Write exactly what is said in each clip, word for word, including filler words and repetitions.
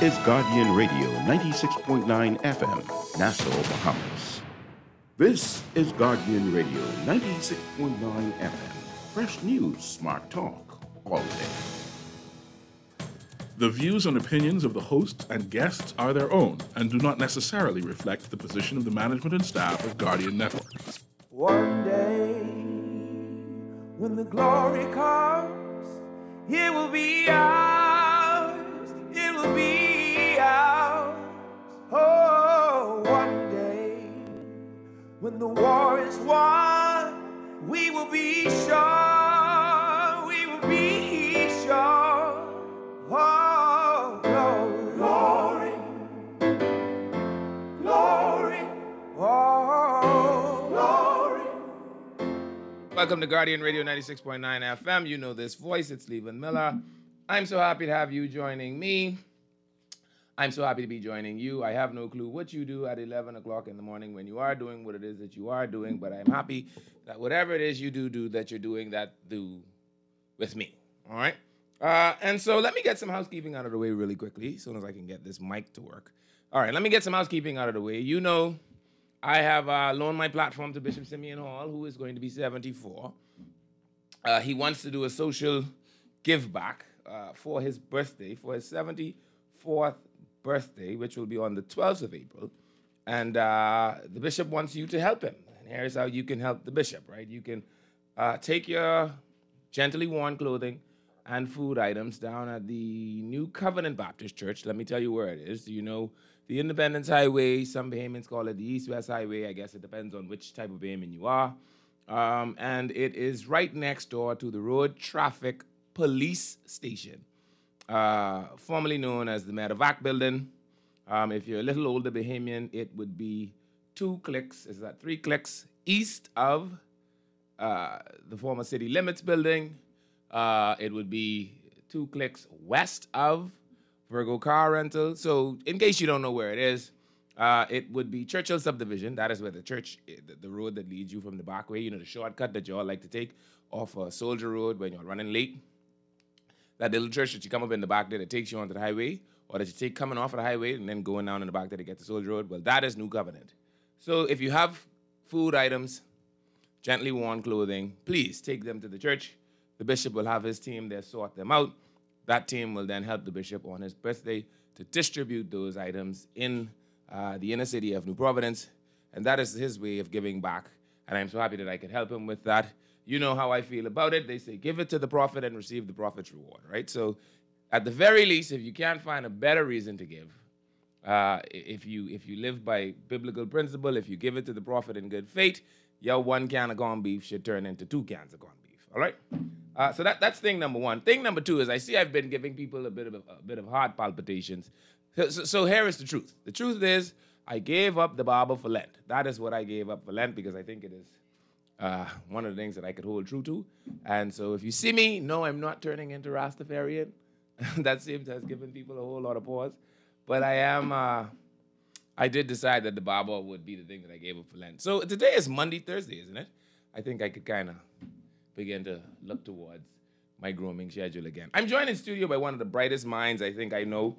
is Guardian Radio ninety-six point nine F M, Nassau, Bahamas. This is Guardian Radio ninety-six point nine F M, fresh news, smart talk, all day. The views and opinions of the hosts and guests are their own and do not necessarily reflect the position of the management and staff of Guardian Network. One day, when the glory comes, it will be ours, it will be ours. Oh, one day, when the war is won, we will be sure, we will be sure. Oh, glory, glory, glory, oh, glory. Welcome to Guardian Radio ninety-six point nine F M. You know this voice, it's Leland Miller. I'm so happy to have you joining me. I'm so happy to be joining you. I have no clue what you do at eleven o'clock in the morning when you are doing what it is that you are doing, but I'm happy that whatever it is you do, do that you're doing that do with me, all right? Uh, and so let me get some housekeeping out of the way really quickly, as soon as I can get this mic to work. All right, let me get some housekeeping out of the way. You know, I have uh, loaned my platform to Bishop Simeon Hall, who is going to be seventy-four. Uh, he wants to do a social give back uh, for his birthday, for his seventy-fourth birthday, which will be on the twelfth of April. And uh, the bishop wants you to help him. And here's how you can help the bishop, right? You can uh, take your gently worn clothing and food items down at the New Covenant Baptist Church. Let me tell you where it is. You know, the Independence Highway, some Bahamians call it the East-West Highway. I guess it depends on which type of Bahamian you are. Um, and it is right next door to the Road Traffic Police Station, uh, formerly known as the Medevac Building. Um, if you're a little older Bahamian, it would be two clicks, is that three clicks, east of uh, the former City Limits Building. Uh, it would be two clicks west of Virgo Car Rental. So in case you don't know where it is, uh, it would be Churchill Subdivision. That is where the church, the, the road that leads you from the back way, you know, the shortcut that you all like to take off uh, Soldier Road when you're running late. That little church that you come up in the back there that takes you onto the highway, or that you take coming off of the highway and then going down in the back there to get to Soldier Road, well, that is New Covenant. So if you have food items, gently worn clothing, please take them to the church. The bishop will have his team there sort them out. That team will then help the bishop on his birthday to distribute those items in uh, the inner city of New Providence. And that is his way of giving back. And I'm so happy that I could help him with that. You know how I feel about it. They say, give it to the prophet and receive the prophet's reward, right? So at the very least, if you can't find a better reason to give, uh, if you if you live by biblical principle, if you give it to the prophet in good faith, your one can of corned beef should turn into two cans of corned beef, all right? Uh, so that, that's thing number one. Thing number two is I see I've been giving people a bit of a, a bit of heart palpitations. So, so, so here is the truth. The truth is I gave up the barber for Lent. That is what I gave up for Lent because I think it is uh, one of the things that I could hold true to. And so if you see me, no, I'm not turning into Rastafarian. That seems to have given people a whole lot of pause. But I am, uh, I did decide that the barber would be the thing that I gave up for Lent. So today is Monday, Thursday, isn't it? I think I could kind of begin to look towards my grooming schedule again. I'm joined in studio by one of the brightest minds I think I know.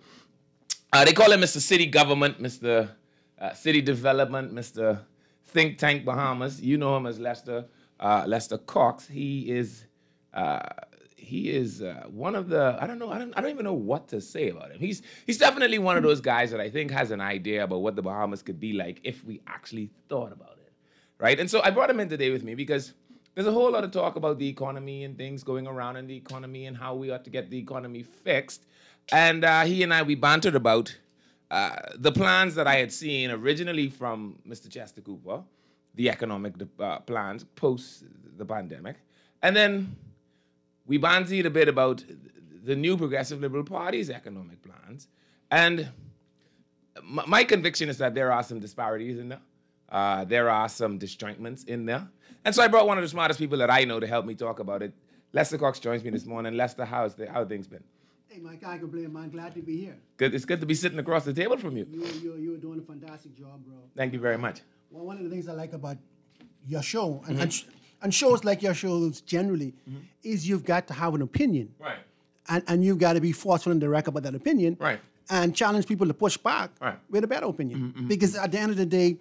Uh, they call him Mister City Government, Mister Uh, City Development, Mister Think Tank Bahamas. You know him as Lester uh, Lester Cox. He is uh, he is uh, one of the I don't know I don't I don't even know what to say about him. He's he's definitely one of those guys that I think has an idea about what the Bahamas could be like if we actually thought about it, right? And so I brought him in today with me because there's a whole lot of talk about the economy and things going around in the economy and how we ought to get the economy fixed. And uh, he and I, we bantered about uh, the plans that I had seen originally from Mister Chester Cooper, the economic uh, plans post the pandemic. And then we bantered a bit about the new Progressive Liberal Party's economic plans. And m- my conviction is that there are some disparities in there. Uh, there are some disjointments in there. And so I brought one of the smartest people that I know to help me talk about it. Lester Cox joins me this morning. Lester, how's the, how things been? Hey, Mike, I can't complain, man. Glad to be here. Good. It's good to be sitting across the table from you. You, you, you're doing a fantastic job, bro. Thank you very much. Well, one of the things I like about your show, and, mm-hmm. and, sh- and shows like your shows generally, mm-hmm. is you've got to have an opinion. Right. And, and you've got to be forceful and direct about that opinion. Right. and challenge people to push back Right. with a better opinion. Because at the end of the day,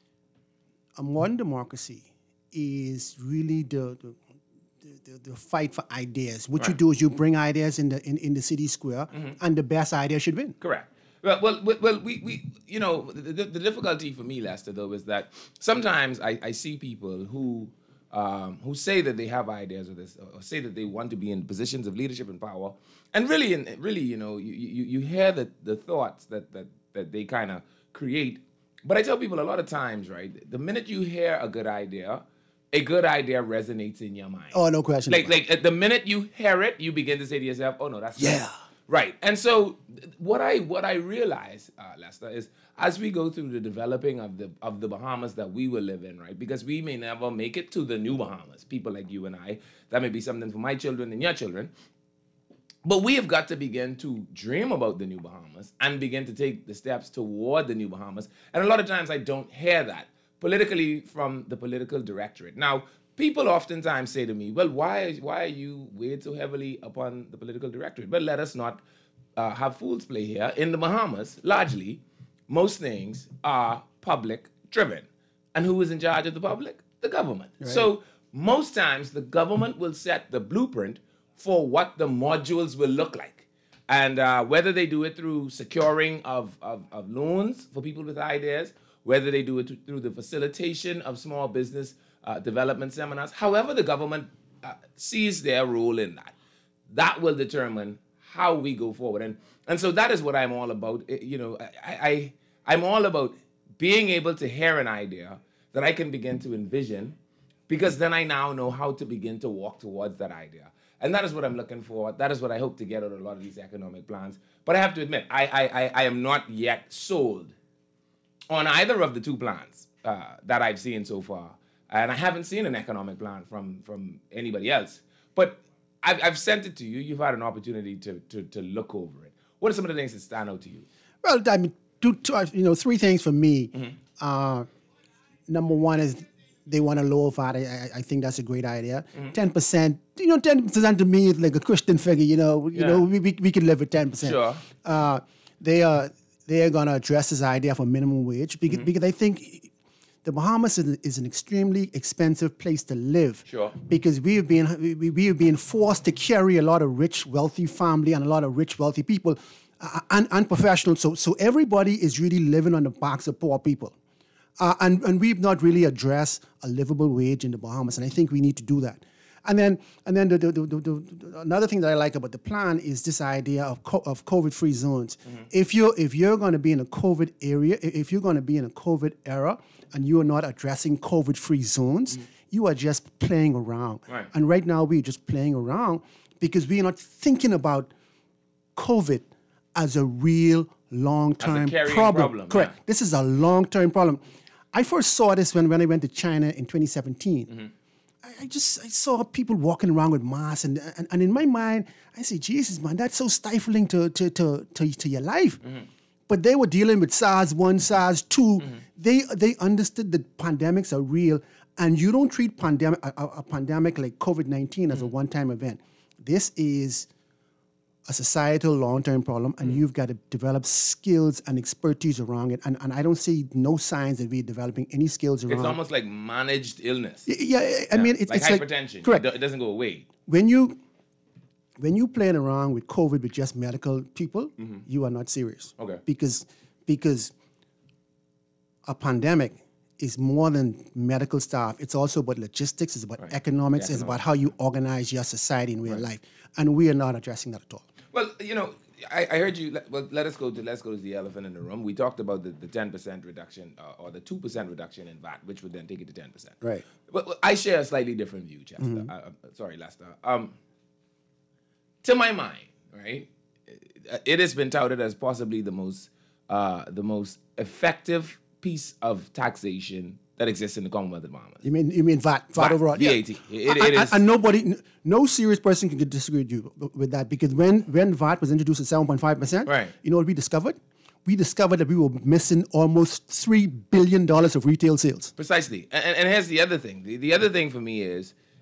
a modern democracy is really the the, the, the fight for ideas. What you Right. do is you bring ideas in the in, in the city square, and the best idea should win. Correct. Well, well, well, well we, we, you know, the, the, the difficulty for me, Lester, though, is that sometimes I, I see people who um, who say that they have ideas or this, or say that they want to be in positions of leadership and power, and really, and really, you know, you you, you hear the, the thoughts that that that they kind of create. But I tell people a lot of times, right, the minute you hear a good idea, a good idea resonates in your mind. Oh, no question. Like, about it. like at the minute you hear it, you begin to say to yourself, "Oh no, that's Yeah. right." And so, th- what I what I realize, uh, Lester, is as we go through the developing of the of the Bahamas that we will live in, right? Because we may never make it to the new Bahamas. People like you and I, that may be something for my children and your children. But we have got to begin to dream about the new Bahamas and begin to take the steps toward the new Bahamas. And a lot of times I don't hear that politically from the political directorate. Now, people oftentimes say to me, well, why, why are you weighed so heavily upon the political directorate? But let us not uh, have fool's play here. In the Bahamas, largely, most things are public driven. And who is in charge of the public? The government. So most times the government will set the blueprint for what the modules will look like. And uh, whether they do it through securing of, of, of loans for people with ideas, whether they do it th- through the facilitation of small business uh, development seminars, however the government uh, sees their role in that, that will determine how we go forward. And and so that is what I'm all about. I- you know, I, I, I'm all about being able to hear an idea that I can begin to envision, because then I now know how to begin to walk towards that idea. And that is what I'm looking for. That is what I hope to get out of a lot of these economic plans. But I have to admit, I I, I, I am not yet sold on either of the two plans uh, that I've seen so far. And I haven't seen an economic plan from, from anybody else. But I've, I've sent it to you. You've had an opportunity to, to, to look over it. What are some of the things that stand out to you? Well, I mean, two, two, uh, you know, three things for me. Mm-hmm. Uh, number one is they want to lower V A T. I, I, I think that's a great idea. Mm-hmm. Ten percent, you know, ten percent to me is like a Christian figure. You know, you Yeah. know, we, we we can live with ten percent. Sure. Uh, they are they are going to address this idea for minimum wage because, Mm-hmm. because I think the Bahamas is, is an extremely expensive place to live. Sure. Because we have been we, we have been forced to carry a lot of rich, wealthy family and a lot of rich, wealthy people, uh, and and professionals. So so everybody is really living on the backs of poor people. Uh, and, and we've not really addressed a livable wage in the Bahamas, and I think we need to do that. And then, and then the, the, the, the, the, another thing that I like about the plan is this idea of co- of COVID-free zones. Mm-hmm. If you're if you're going to be in a COVID area, if you're going to be in a COVID era, and you are not addressing COVID-free zones, you are just playing around. Right. And right now we're just playing around because we're not thinking about COVID as a real long-term carrying problem. problem, Correct. yeah. This is a long-term problem. I first saw this when, when I went to China in twenty seventeen. Mm-hmm. I, I just I saw people walking around with masks, and, and and in my mind, I said, Jesus, man, that's so stifling to to to to, to your life. Mm-hmm. But they were dealing with SARS one, SARS two. They they understood that pandemics are real, and you don't treat pandemic a, a, a pandemic like COVID nineteen as a one-time event. This is a societal long-term problem, and you've got to develop skills and expertise around it. And, and I don't see no signs that we're developing any skills around It's almost like managed illness. Y- Yeah, I I mean, it's, like it's hypertension. like correct. It do- It doesn't go away. When you when you playing around with COVID with just medical people, you are not serious. Okay. Because because a pandemic is more than medical staff. It's also about logistics. It's about economics. It's about how you organize your society and way of life. And we are not addressing that at all. Well, you know, I, I heard you. let- Well, let us go to let's go to the elephant in the room. We talked about the, the ten percent reduction uh, or the two percent reduction in V A T, which would then take it to ten percent. Right. Well, well, I share a slightly different view, Chester. Uh, uh, sorry, Lester. Um, to my mind, right, uh, it has been touted as possibly the most uh, the most effective piece of taxation that exists in the Commonwealth of the Bahamas. You mean you mean V A T, V A T V A T, overall? V A T. It- And- it and, is- and nobody, n- no serious person can disagree with you with that because when when V A T was introduced at seven point five percent, Right. you know what we discovered? We discovered that we were missing almost three billion dollars of retail sales. Precisely. And, and here's the other thing. The, the other thing for me is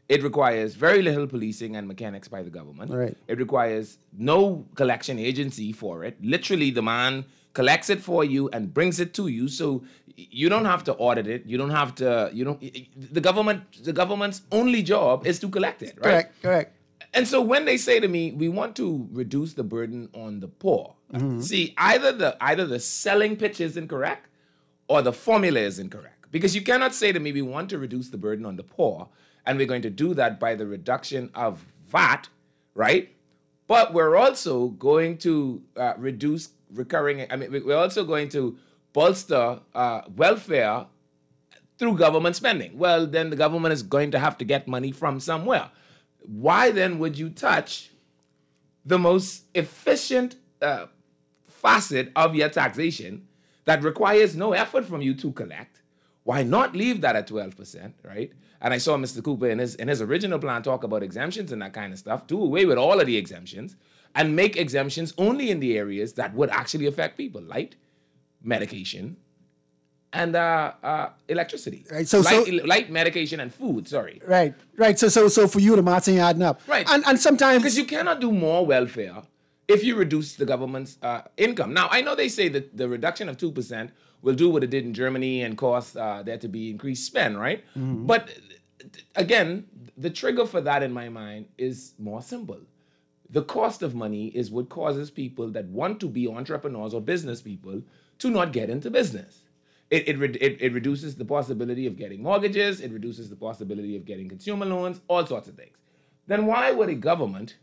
It requires very little policing and mechanics by the government. Right. It requires no collection agency for it. Literally, the man collects it for you and brings it to you, so you don't have to audit it. You don't have to. You don't. The government. The government's only job is to collect it. Right. Correct. Correct. And so when they say to me, we want to reduce the burden on the poor, see, either the either the selling pitch is incorrect or the formula is incorrect. Because you cannot say to me, we want to reduce the burden on the poor, and we're going to do that by the reduction of V A T, right? But we're also going to uh, reduce recurring, I mean, we're also going to bolster uh, welfare through government spending. Well, then the government is going to have to get money from somewhere. Why then would you touch the most efficient uh, facet of your taxation that requires no effort from you to collect? Why not leave that at twelve percent, right? And I saw Mister Cooper in his in his original plan talk about exemptions and that kind of stuff. Do away with all of the exemptions and make exemptions only in the areas that would actually affect people, like medication and uh, uh, electricity. Right, so- light, so- light medication and food, sorry. Right. Right. So so so for you, the maths ain't adding up. Right. And and sometimes Because you cannot do more welfare if you reduce the government's uh, income. Now, I know they say that the reduction of two percent will do what it did in Germany and cause uh, there to be increased spend, right? But again, the trigger for that in my mind is more simple. The cost of money is what causes people that want to be entrepreneurs or business people to not get into business. It, it, re- it, it reduces the possibility of getting mortgages. It reduces the possibility of getting consumer loans, all sorts of things. Then why would a government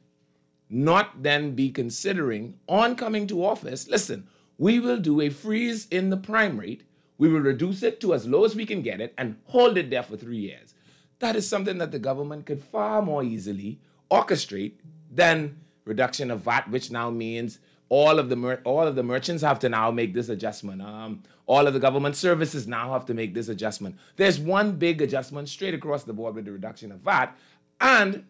not then be considering on coming to office, listen, we will do a freeze in the prime rate. We will reduce it to as low as we can get it and hold it there for three years. That is something that the government could far more easily orchestrate than reduction of V A T, which now means all of the mer- all of the merchants have to now make this adjustment. Um, all of the government services now have to make this adjustment. There's one big adjustment straight across the board with the reduction of V A T, and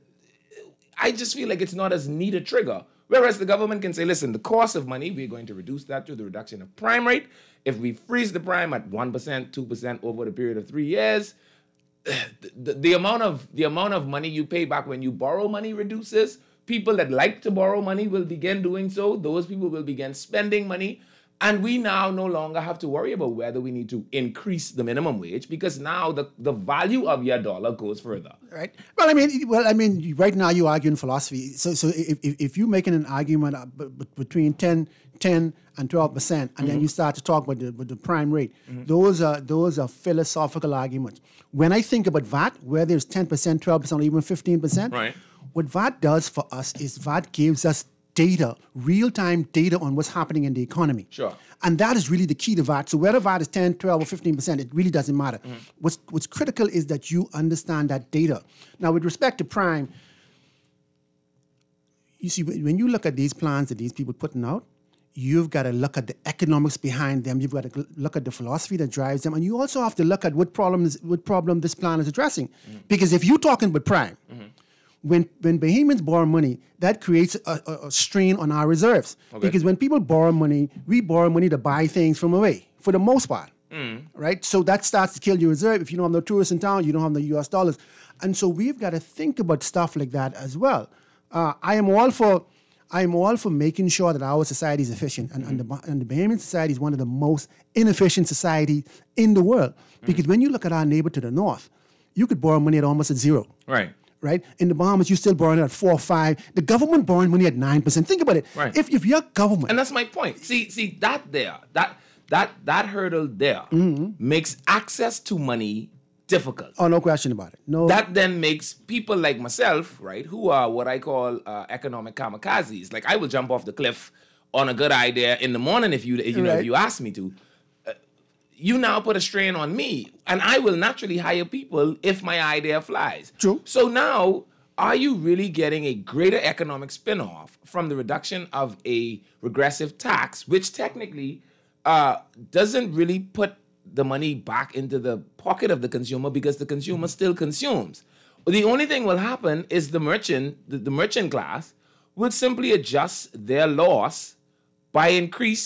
I just feel like it's not as neat a trigger. Whereas the government can say, listen, the cost of money, we're going to reduce that through the reduction of prime rate. If we freeze the prime at one percent, two percent over the period of three years, the, the amount of the amount of money you pay back when you borrow money reduces. People that like to borrow money will begin doing so. Those people will begin spending money. And we now no longer have to worry about whether we need to increase the minimum wage, because now the, the value of your dollar goes further. Right. Well, I mean, well, I mean, right now you argue in philosophy. So, so if, if, if you're making an argument between ten, ten and twelve percent, and mm-hmm. then you start to talk about the, about the prime rate, mm-hmm. those are those are philosophical arguments. When I think about V A T, where there's ten percent, twelve percent, or even fifteen percent, right. What V A T does for us is V A T gives us data, real-time data on what's happening in the economy. Sure. And that is really the key to V A T. So whether V A T is ten, twelve, or fifteen percent, it really doesn't matter. Mm-hmm. What's, what's critical is that you understand that data. Now, with respect to prime, you see, when you look at these plans that these people putting out, you've got to look at the economics behind them. You've got to look at the philosophy that drives them. And you also have to look at what problems, what problem this plan is addressing. Mm-hmm. Because if you're talking about prime, mm-hmm. When when Bahamians borrow money, that creates a, a, a strain on our reserves. Okay. Because when people borrow money, we borrow money to buy things from away, for the most part. Mm. Right? So that starts to kill your reserve. If you don't have no tourists in town, you don't have no U S dollars. And so we've got to think about stuff like that as well. Uh, I am all for I am all for making sure that our society is efficient. And, mm. and, the, and the Bahamian society is one of the most inefficient societies in the world. Mm. Because when you look at our neighbor to the north, you could borrow money at almost at zero. Right. Right? In the Bahamas, you're still borrowing at four or five. The government borrowing money at nine percent. Think about it. Right. If if your government... And that's my point. See, see that there, that that that hurdle there mm-hmm. makes access to money difficult. Oh, no question about it. No. That then makes people like myself, right, who are what I call uh, economic kamikazes. Like, I will jump off the cliff on a good idea in the morning if you, if, you know, right. if you ask me to. You now put a strain on me, and I will naturally hire people if my idea flies. True. So now, are you really getting a greater economic spin-off from the reduction of a regressive tax, which technically uh, doesn't really put the money back into the pocket of the consumer because the consumer still consumes? The only thing will happen is the merchant, the, the merchant class, would simply adjust their loss by increase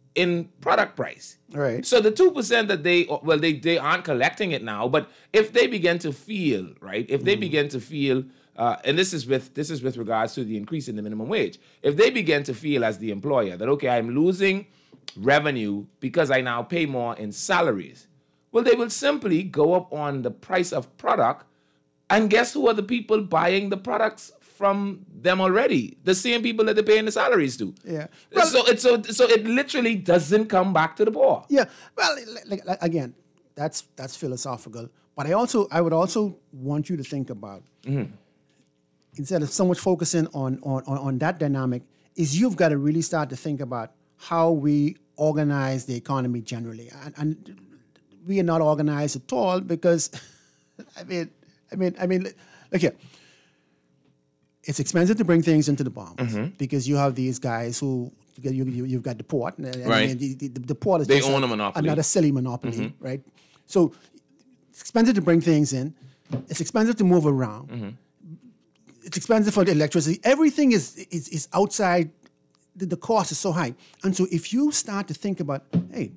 in product price. Right. So the two percent that they, well, they, they aren't collecting it now, but if they begin to feel, right, if they mm. begin to feel, uh, and this is with this is with regards to the increase in the minimum wage, if they begin to feel as the employer that, okay, I'm losing revenue because I now pay more in salaries, well, they will simply go up on the price of product, and guess who are the people buying the products from them already? The same people that they're paying the salaries to. Yeah. Well, so it so so it literally doesn't come back to the poor. Yeah. Well, like, like, again, that's that's philosophical. But I also I would also want you to think about mm-hmm. instead of so much focusing on, on on on that dynamic, is you've got to really start to think about how we organize the economy generally, and, and we are not organized at all because, I mean, I mean, I mean, look here. It's expensive to bring things into the Bahamas mm-hmm. because you have these guys who you, you you've got the port, and, right? and the, the, the port is they just own a, a monopoly, another silly monopoly, mm-hmm. right? So it's expensive to bring things in. It's expensive to move around. Mm-hmm. It's expensive for the electricity. Everything is is, is outside. The, the cost is so high, and so if you start to think about, hey,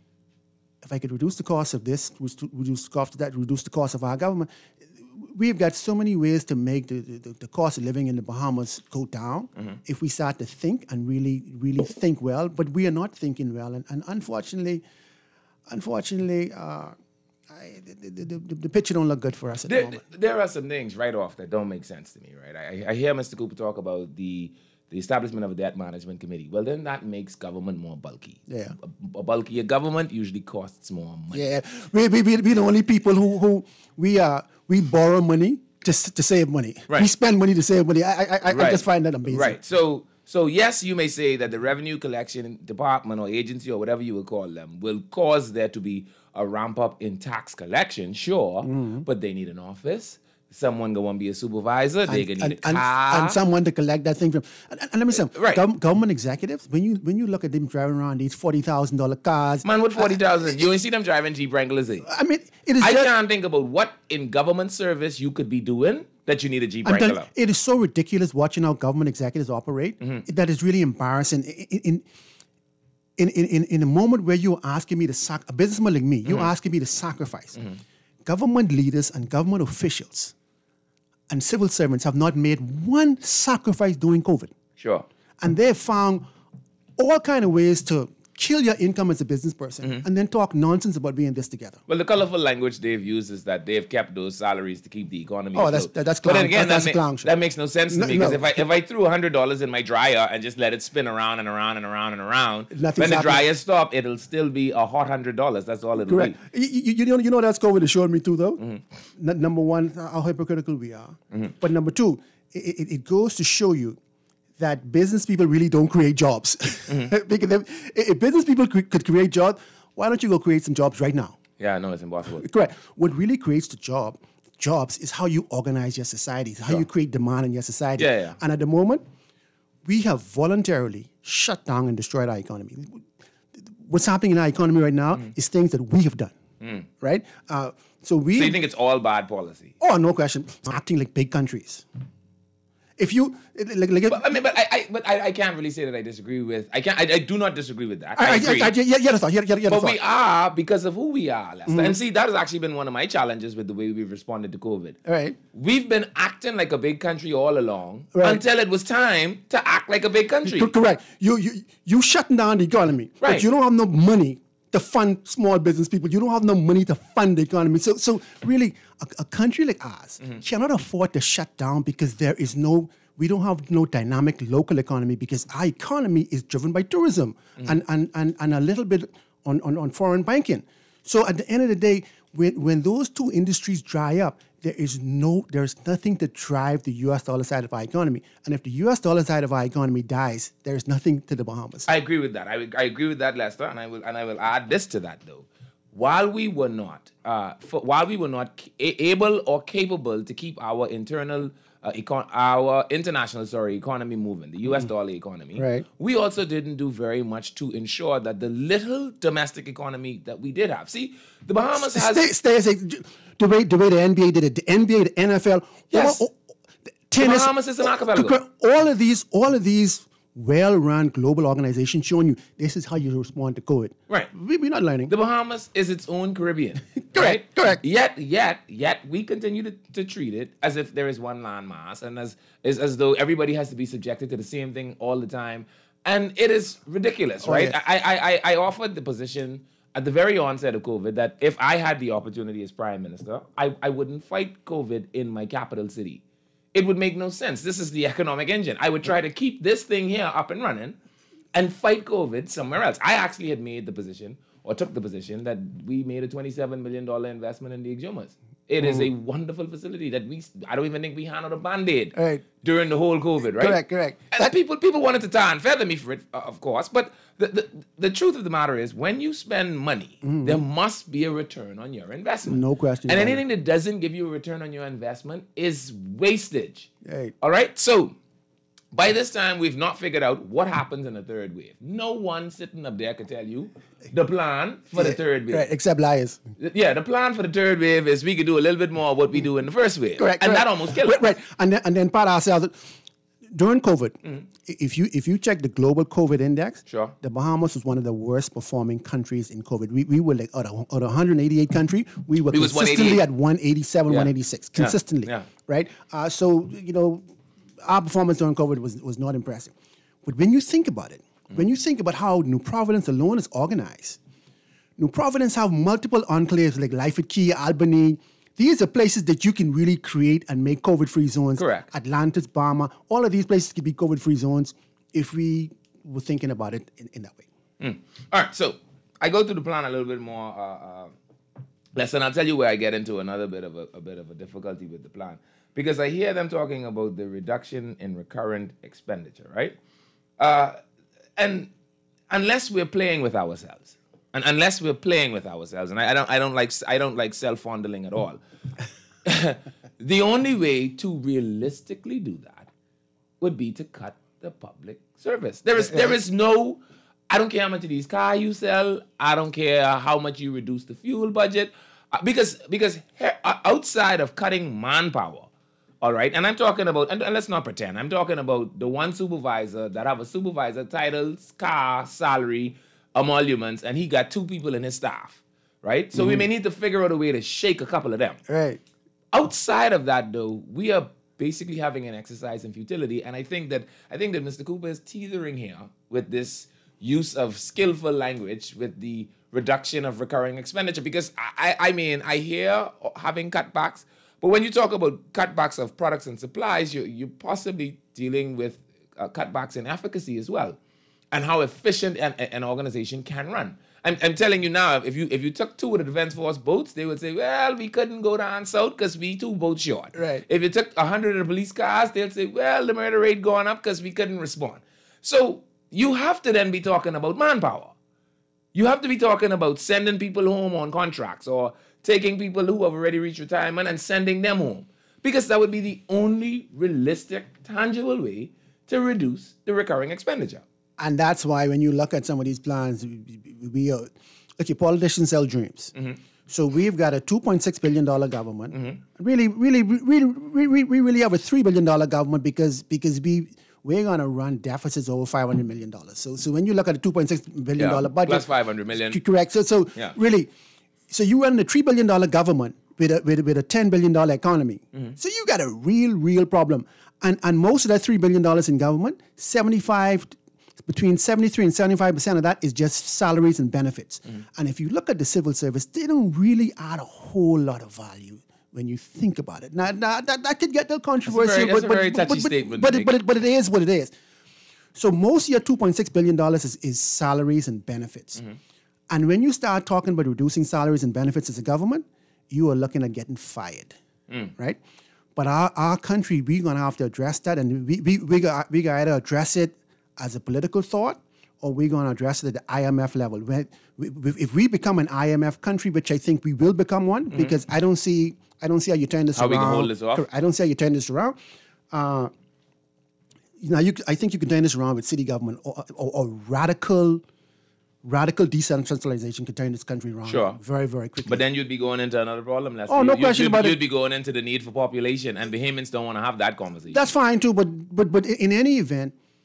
if I could reduce the cost of this, reduce the cost of that, reduce the cost of our government. We've got so many ways to make the, the, the cost of living in the Bahamas go down mm-hmm. if we start to think and really, really think well. But we are not thinking well. And, and unfortunately, unfortunately, uh, I, the, the, the, the picture don't look good for us at there, the moment. There are some things right off that don't make sense to me, right? I, I hear Mister Cooper talk about the the establishment of a debt management committee. Well, then that makes government more bulky. Yeah. A, a bulkier government usually costs more money. Yeah. We, we, we, we're the only people who, who we are. We borrow money just to save money. Right. We spend money to save money. I, I, I, right. I just find that amazing. Right. So, so yes, you may say that the revenue collection department or agency or whatever you will call them will cause there to be a ramp up in tax collection, sure, mm-hmm. but they need an office. Someone going to be a supervisor. And, They're going to need and, a car. And, and someone to collect that thing from. And, and let me say, right. gov- government executives, when you when you look at them driving around these forty thousand dollars cars. Man, what forty thousand dollars? Uh, you ain't see them driving Jeep Wranglers. Eh? I mean, it is I just, can't think about what in government service you could be doing that you need a Jeep I'm Wrangler. telling, it is so ridiculous watching how government executives operate. Mm-hmm. That is really embarrassing. In in, in, in, in a moment where you're asking me to sac- a businessman like me, you're mm-hmm. asking me to sacrifice. Mm-hmm. Government leaders and government officials and civil servants have not made one sacrifice during COVID. Sure. And they've found all kind of ways to kill your income as a business person mm-hmm. and then talk nonsense about being this together. Well, the colorful language they've used is that they've kept those salaries to keep the economy Oh, afloat. that's that, that's But clown. then again, that's, that, that's ma- clown shit. that makes no sense to no, me because no. if I if I threw one hundred dollars in my dryer and just let it spin around and around and around and around, Nothing's when the happening. dryer stops, it'll still be a hot one hundred dollars. That's all it'll Correct. be. You, you, you know, you know that's COVID has showed me too, though. Mm-hmm. N- number one, how hypocritical we are. Mm-hmm. But number two, it, it, it goes to show you that business people really don't create jobs. Mm-hmm. Because if, if business people cre- could create jobs, why don't you go create some jobs right now? Yeah, no, it's impossible. Correct. What really creates the job, jobs is how you organize your society, how Sure. you create demand in your society. Yeah, yeah. And at the moment, we have voluntarily shut down and destroyed our economy. What's happening in our economy right now mm. is things that we have done, mm. right? Uh, so we. So you think it's all bad policy? Oh, no question. Acting like big countries. If you like, like But, I mean, but I, I but I, I can't really say that I disagree with. I can't. I, I do not disagree with that. I, I, agree. I, I, yeah, yeah, that's all. Yeah, yeah, yeah, But that's we all. are because of who we are, Lester. Mm. And see, that has actually been one of my challenges with the way we've responded to COVID. Right. We've been acting like a big country all along Right. until it was time to act like a big country. Co- Correct. You you you shutting down the economy, Right. but you don't have no money to fund small business people. You don't have no money to fund the economy. So so really, a, a country like ours mm-hmm. cannot afford to shut down because there is no. We don't have no dynamic local economy because our economy is driven by tourism mm-hmm. and, and, and, and a little bit on, on, on foreign banking. So at the end of the day, when, when those two industries dry up, there is no, there's nothing to drive the U S dollar side of our economy. And if the U S dollar side of our economy dies, there's nothing to the Bahamas. I agree with that. I, I agree with that, Lester, and I will and I will add this to that though. While we were not, uh, for, while we were not ca- able or capable to keep our internal, uh, econ- our international, sorry, economy moving, the U S dollar economy, Right. we also didn't do very much to ensure that the little domestic economy that we did have. See, the Bahamas has Stay, stay, stay, the way the way the N B A did it, the N B A, the N F L, Yes. all, all, tennis, Bahamas is an archipelago. all of these, all of these well-run global organization showing you this is how you respond to COVID. Right. We, we're not learning. The Bahamas is its own Caribbean. Correct, right? correct. Yet, yet, yet, we continue to, to treat it as if there is one landmass and as, as as though everybody has to be subjected to the same thing all the time. And it is ridiculous, Oh, right? yeah. I, I, I, I offered the position at the very onset of COVID that if I had the opportunity as Prime Minister, I, I wouldn't fight COVID in my capital city. It would make no sense. This is the economic engine. I would try to keep this thing here up and running and fight COVID somewhere else. I actually had made the position, or took the position, that we made a twenty-seven million dollars investment in the Exumas. It is a wonderful facility that we, I don't even think we handled a Band-Aid Right. during the whole COVID, right? Correct, correct. And That- people people wanted to tar and feather me for it, uh, of course. But the, the, the truth of the matter is, when you spend money, there must be a return on your investment. No question And about anything that doesn't give you a return on your investment is wastage. Right. All right? So, by this time, we've not figured out what happens in the third wave. No one sitting up there can tell you the plan for the third wave. Right, except liars. Yeah, the plan for the third wave is we could do a little bit more of what we do in the first wave. Correct. And correct. that almost killed right, us. right. And then, and then part ourselves. During COVID, if you if you check the global COVID index, Sure. the Bahamas was one of the worst performing countries in COVID. We, we were like out of, out of one hundred eighty-eight country, we were We was consistently one eighty-eight. at one eighty-seven, Yeah. one eighty-six, Yeah. consistently, Yeah. right? Uh, so you know, our performance during COVID was was not impressive. But when you think about it, when you think about how New Providence alone is organized, New Providence have multiple enclaves like Lyford Key, Albany. These are places that you can really create and make COVID-free zones. Correct. Atlantis, Bahama, all of these places could be COVID-free zones if we were thinking about it in, in that way. All right, so I go through the plan a little bit more. Uh, uh, less, and I'll tell you where I get into another bit of a, a bit of a difficulty with the plan, because I hear them talking about the reduction in recurrent expenditure, right? Uh, and unless we're playing with ourselves, and unless we're playing with ourselves, and I, I don't, I don't like, I don't like self-fondling at all. The only way to realistically do that would be to cut the public service. There is, there is no. I don't care how much of these cars you sell. I don't care how much you reduce the fuel budget, uh, because because he- uh, outside of cutting manpower, all right, and I'm talking about, and, and let's not pretend, I'm talking about the one supervisor that have a supervisor title, car, salary, emoluments, and he got two people in his staff, right? So we may need to figure out a way to shake a couple of them. Right. Outside of that, though, we are basically having an exercise in futility, and I think that I think that Mister Cooper is teetering here with this use of skillful language with the reduction of recurring expenditure. Because I, I mean, I hear having cutbacks, but when you talk about cutbacks of products and supplies, you you're possibly dealing with uh, cutbacks in efficacy as well, and how efficient an, an organization can run. I'm, I'm telling you now, if you if you took two of the Defense Force boats, they would say, well, we couldn't go down south because we two boats short. Right. If you took a hundred of the police cars, they'll say, well, the murder rate going up because we couldn't respond. So you have to then be talking about manpower. You have to be talking about sending people home on contracts or taking people who have already reached retirement and sending them home, because that would be the only realistic, tangible way to reduce the recurring expenditure. And that's why when you look at some of these plans, we, we are, okay, politicians sell dreams. So we've got a two point six billion dollars government. Really, really, really, really, we really have a three billion dollars government because because we we're gonna run deficits over five hundred million dollars. So so when you look at a two point six billion dollars budget, plus five hundred million. correct. So so Yeah. really, so you run a three billion dollars government with a with a, with a ten billion dollars economy. So you got a real real problem. And and most of that three billion dollars in government, seventy-five between seventy-three and seventy-five percent of that is just salaries and benefits. And if you look at the civil service, they don't really add a whole lot of value when you think about it. Now, now that, that could get a little controversial, that's a but, very but, touchy but, but, statement but, to it, make. but, it, but it is what it is. So most of your two point six billion dollars is, is salaries and benefits. And when you start talking about reducing salaries and benefits as a government, you are looking at getting fired, right? But our, our country, we're going to have to address that, and we we we got we got to either address it as a political thought, or we're going to address it at the I M F level. When, we- we- if we become an I M F country, which I think we will become one, because I don't see I don't see how you turn this How around. we can hold this off? I don't see how you turn this around. Uh, now, you, I think you can turn this around with city government or, or, or radical, radical decentralization can turn this country around Sure. very, very quickly. But then you'd be going into another problem, Leslie. Oh, no You'd- question you'd, about it. You'd be going into the need for population, and Bahamians don't want to have that conversation. That's fine too, but but but in any event,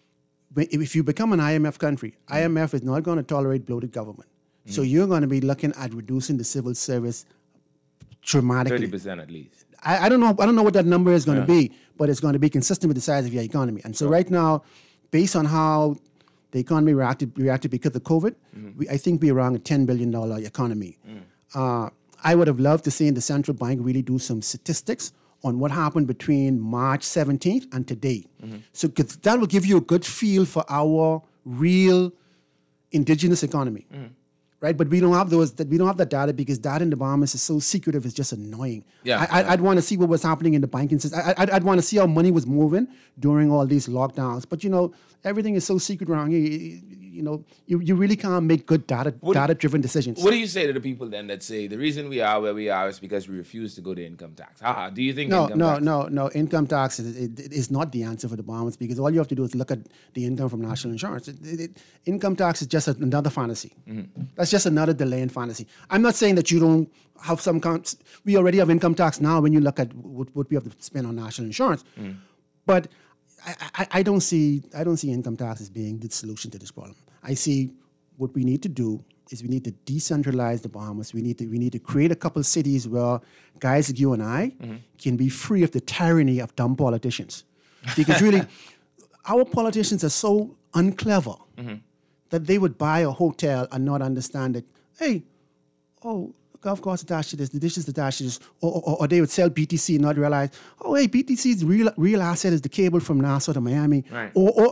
if you become an I M F country, mm. I M F is not going to tolerate bloated government. Mm. So you're going to be looking at reducing the civil service dramatically. thirty percent at least. I, I don't know. I don't know what that number is going Yeah. to be, but it's going to be consistent with the size of your economy. And so Sure. right now, based on how the economy reacted reacted because of COVID, Mm-hmm. we, I think we're around a ten billion dollars economy. Mm. Uh, I would have loved to see the central bank really do some statistics on what happened between March seventeenth and today. Mm-hmm. So 'cause that will give you a good feel for our real indigenous economy. Mm. Right, but we don't have those. That we don't have that data because data in the Bahamas is so secretive. It's just annoying. Yeah, I, I'd, yeah. I'd want to see what was happening in the banking system. I, I'd, I'd want to see how money was moving during all these lockdowns. But you know, everything is so secret around here. You, you know, you, you really can't make good data What- data driven decisions. What do you say to the people then that say the reason we are where we are is because we refuse to go to income tax? Haha, do you think No, income no, tax? no, no. Income tax is, it, it is not the answer for the Bahamas because all you have to do is look at the income from national insurance. It, it, it- income tax is just another fantasy. Mm-hmm. That's just another delay in fantasy. I'm not saying that you don't have some kind. We already have income tax now when you look at what, what we have to spend on national insurance. Mm. But I, I, I don't see I don't see income tax as being the solution to this problem. I see what we need to do is we need to decentralize the Bahamas. We need to we need to create a couple cities where guys like you and I Mm-hmm. can be free of the tyranny of dumb politicians. Because really, our politicians are so unclever Mm-hmm. that they would buy a hotel and not understand that, hey, oh, the golf course attached to this, the dishes attached to this, or, or, or they would sell B T C and not realize, oh, hey, B T C's real real asset is the cable from Nassau to Miami. Right. Or, or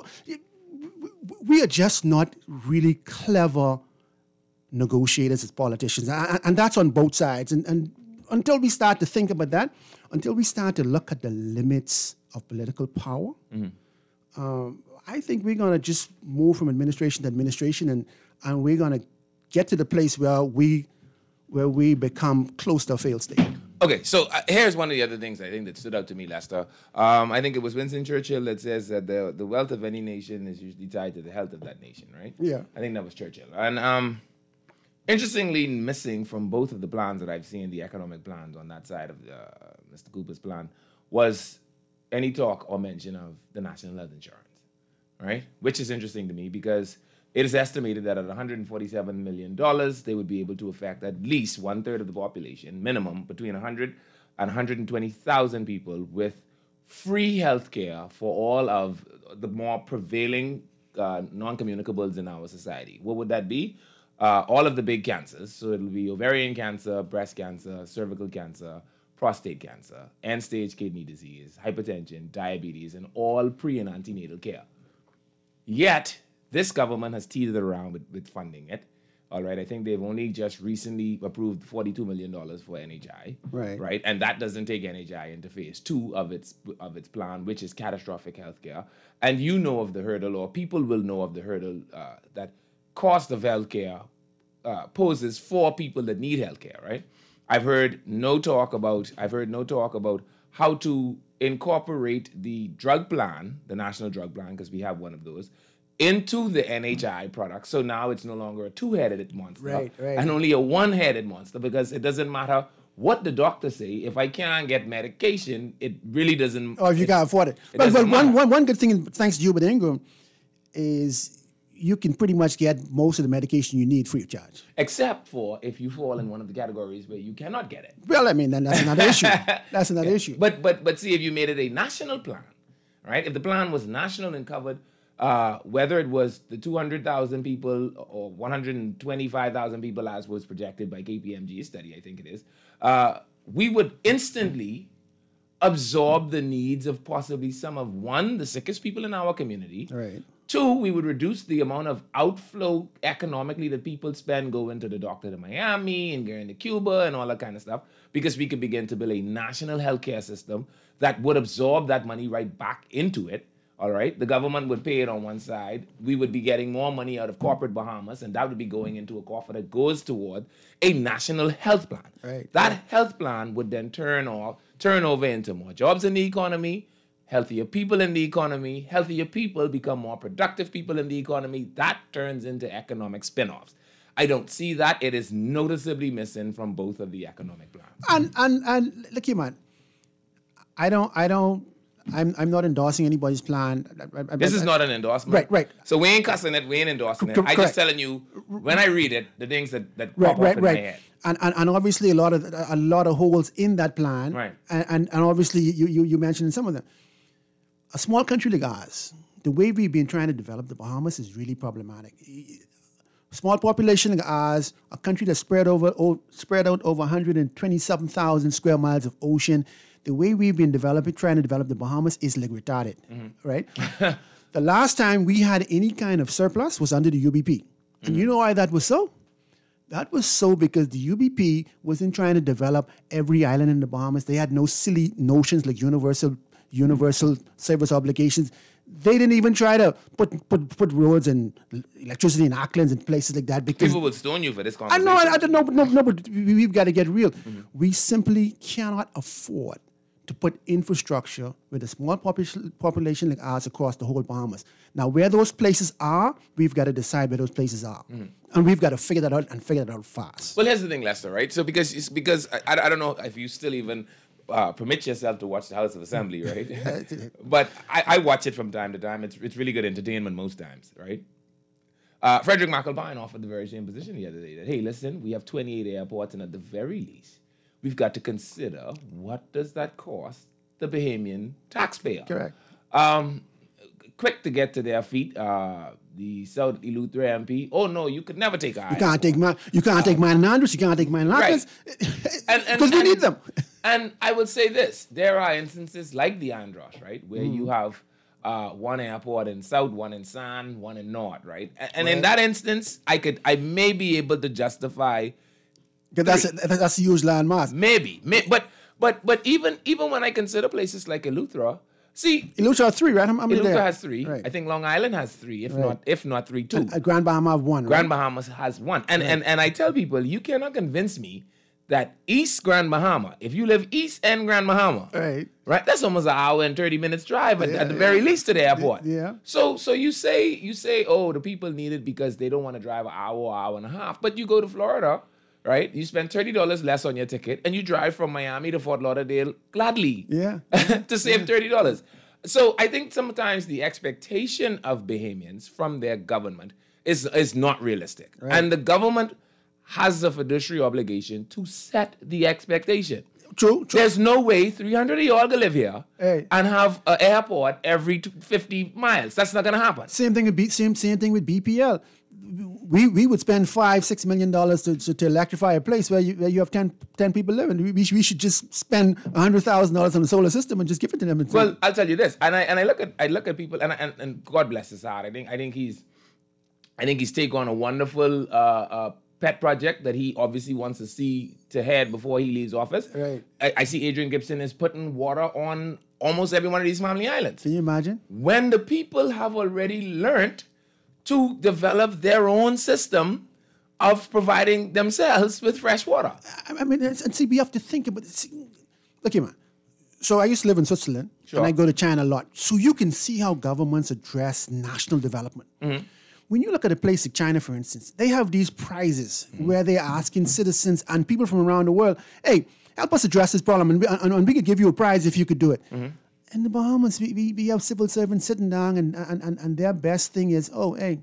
we are just not really clever negotiators as politicians, and, and that's on both sides. And, and until we start to think about that, until we start to look at the limits of political power, um, I think we're going to just move from administration to administration, and, and we're going to get to the place where we where we become close to a failed state. Okay, so uh, here's one of the other things I think that stood out to me, Lester. Um, I think it was Winston Churchill that says that the, the wealth of any nation is usually tied to the health of that nation, right? Yeah. I think that was Churchill. And um, interestingly, missing from both of the plans that I've seen, the economic plans on that side of the, uh, Mister Cooper's plan, was any talk or mention of the national health insurance, right? Which is interesting to me because it is estimated that at one hundred forty-seven million dollars, they would be able to affect at least one third of the population, minimum, between one hundred and one hundred twenty thousand people with free health care for all of the more prevailing uh, non-communicables in our society. What would that be? Uh, all of the big cancers. So it'll be ovarian cancer, breast cancer, cervical cancer, prostate cancer, end-stage kidney disease, hypertension, diabetes, and all pre- and antenatal care. Yet, this government has teetered around with, with funding it. All right, I think they've only just recently approved forty-two million dollars for N H I. Right. Right, and that doesn't take N H I into phase two of its of its plan, which is catastrophic healthcare. And you know of the hurdle, or people will know of the hurdle uh, that cost of healthcare uh, poses for people that need healthcare. Right. I've heard no talk about. I've heard no talk about how to incorporate the drug plan, the national drug plan, because we have one of those, into the N H I product. So now it's no longer a two-headed monster Right, right. and only a one-headed monster, because it doesn't matter what the doctors say. If I can't get medication, it really doesn't. Or if you it- can't afford it. it Well, well doesn't one, matter. one, one good thing, thanks to Hubert Ingram, is you can pretty much get most of the medication you need free of charge. Except for if you fall in one of the categories where you cannot get it. Well, I mean, then that's another issue. That's another issue. But but but see, if you made it a national plan, right? If the plan was national and covered, uh, whether it was the two hundred thousand people or one hundred twenty-five thousand people, as was projected by K P M G study, I think it is, uh, we would instantly absorb the needs of possibly some of, one, the sickest people in our community. Right. Two, we would reduce the amount of outflow economically that people spend going to the doctor to Miami and going to Cuba and all that kind of stuff, because we could begin to build a national healthcare system that would absorb that money right back into it. All right. The government would pay it on one side. We would be getting more money out of corporate Bahamas, and that would be going into a coffer that goes toward a national health plan. Right. That health plan would then turn off, turn over into more jobs in the economy, healthier people in the economy. Healthier people become more productive people in the economy. That turns into economic spin-offs. I don't see that. It is noticeably missing from both of the economic plans. And and and look here, man. I don't I don't I'm I'm not endorsing anybody's plan. I, I, This I, is not an endorsement. Right, right. So we ain't cussing it, we ain't endorsing it. Cor- I correct. just telling you, when I read it, the things that, that Right, pop right, up in right. my head. And, and and obviously a lot of a lot of holes in that plan. Right. And and, and obviously you, you you mentioned some of them. A small country like ours, the way we've been trying to develop the Bahamas is really problematic. Small population like ours, a country that's spread over o- spread out over one hundred twenty-seven thousand square miles of ocean. The way we've been developing, trying to develop the Bahamas is like retarded, right? The last time we had any kind of surplus was under the U B P. And you know why that was so? That was so because the U B P wasn't trying to develop every island in the Bahamas. They had no silly notions like universal universal service obligations. They didn't even try to put put, put roads and electricity in Auckland and places like that because People would stone you for this I conversation. know, I, I don't know, but no, no, but we, we've got to get real. We simply cannot afford to put infrastructure with a small population, population like ours across the whole Bahamas. Now, where those places are, we've got to decide where those places are, and we've got to figure that out and figure that out fast. Well, here's the thing, Lester, right? So because it's because I, I don't know if you still even uh, permit yourself to watch the House of Assembly, right? But I, I watch it from time to time. It's it's really good entertainment most times, right? Uh, Frederick McElpine offered the very same position the other day that, hey, listen, we have twenty-eight airports, and at the very least, we've got to consider what does that cost the Bahamian taxpayer. Correct. Um, quick to get to their feet, uh, the South Eleuthera M P. Oh no, you could never take a You can't take mine. You can't take mine and Andrews. You can't take mine and Andrews. And- and- Because we and- need them. And I would say this: there are instances like the Andros, right, where you have uh, one airport in South, one in San, one in North, right? And, and in that instance, I could, I may be able to justify. Because that's a, that's a huge landmass. Maybe, may, but but but even even when I consider places like Eleuthera, see, Eleuthera has three, right? How many Eleuthera there? has three. Right. I think Long Island has three, if not if not three, two. Uh, Grand Bahama have one, right? Grand Bahamas has one, and and and I tell people, you cannot convince me that East Grand Bahama, if you live East End Grand Bahama, Right. right, that's almost an hour and thirty minutes drive at, Yeah, at the yeah. very least to the airport. Yeah. So so you say you say, oh, the people need it because they don't want to drive an hour, hour and a half, but you go to Florida. Right, you spend thirty dollars less on your ticket, and you drive from Miami to Fort Lauderdale gladly. Yeah. to save thirty dollars. So I think sometimes the expectation of Bahamians from their government is is not realistic, and the government has a fiduciary obligation to set the expectation. True, true. There's no way three hundred of y'all can live here Hey. and have an airport every t- fifty miles. That's not gonna happen. Same thing with B, same same thing with B P L. We we would spend five six million dollars to, to to electrify a place where you where you have ten, ten people living. We, we should- we should just spend a hundred thousand dollars on the solar system and just give it to them. And Well, I'll tell you this, and I and I look at I look at people, and and, and God bless his heart. I think I think he's, I think he's taken on a wonderful uh, uh, pet project that he obviously wants to see to head before he leaves office. Right. I, I see Adrian Gibson is putting water on almost every one of these family islands. can you imagine? When the people have already learned to develop their own system of providing themselves with fresh water. I, I mean, it's- and see, we have to think about it. See, look here, man. So I used to live in Switzerland, Sure. and I go to China a lot. So you can see how governments address national development. When you look at a place like China, for instance, they have these prizes where they're asking citizens and people from around the world, hey, help us address this problem, and we, and, and we could give you a prize if you could do it. In the Bahamas, we, we, we have civil servants sitting down, and, and, and, and their best thing is, oh, hey,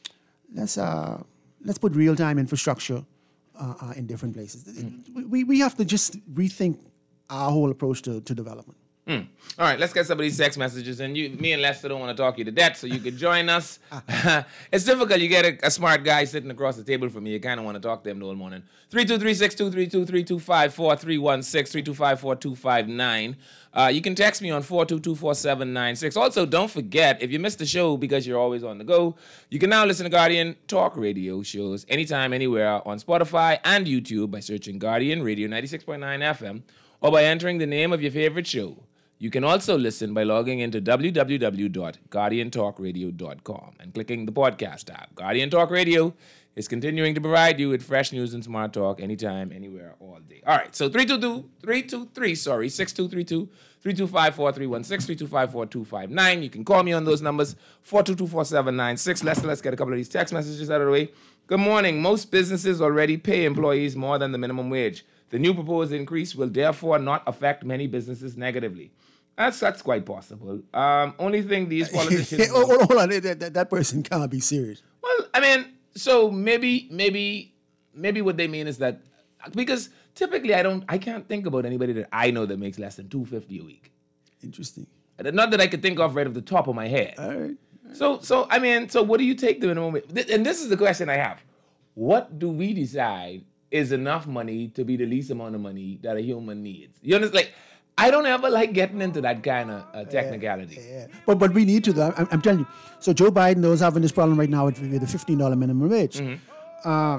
let's uh, let's put real-time infrastructure uh, uh, in different places. We, we have to just rethink our whole approach to, to development. Mm. All right, let's get some of these text messages. And you, me and Lester don't want to talk you to death, so you could join us. It's difficult. You get a, a smart guy sitting across the table from you. You kind of want to talk to him the whole morning. three two three, six two three two, three two five four, three one six, three two five four, two five nine. Uh, you can text me on four two two, four seven nine six. Also, don't forget, if you missed the show because you're always on the go, you can now listen to Guardian Talk Radio shows anytime, anywhere on Spotify and YouTube by searching Guardian Radio ninety-six point nine F M or by entering the name of your favorite show. You can also listen by logging into w w w dot guardian talk radio dot com and clicking the podcast tab. Guardian Talk Radio is continuing to provide you with fresh news and smart talk anytime, anywhere, all day. All right, so three two two, three two three, sorry, six two three two, three two five four, three one six, three two five four, two five nine. You can call me on those numbers, four two two, four seven nine six. Let's, let's get a couple of these text messages out of the way. Good morning. Most businesses already pay employees more than the minimum wage. The new proposed increase will therefore not affect many businesses negatively. That's that's quite possible. Um, only thing these politicians. hold, hold, hold on, that, that, that person can't be serious. Well, I mean, so maybe, maybe, maybe what they mean is that because typically I don't, I can't think about anybody that I know that makes less than two fifty a week. Interesting. Not that I could think of right off the top of my head. All right. So, so I mean, so what do you take the minimum? And this is the question I have: what do we decide is enough money to be the least amount of money that a human needs? You understand? Like, I don't ever like getting into that kind of uh, technicality. Yeah, yeah. But but we need to, though. I'm, I'm telling you. So Joe Biden knows having this problem right now with, with the fifteen dollars minimum wage. Mm-hmm. Uh,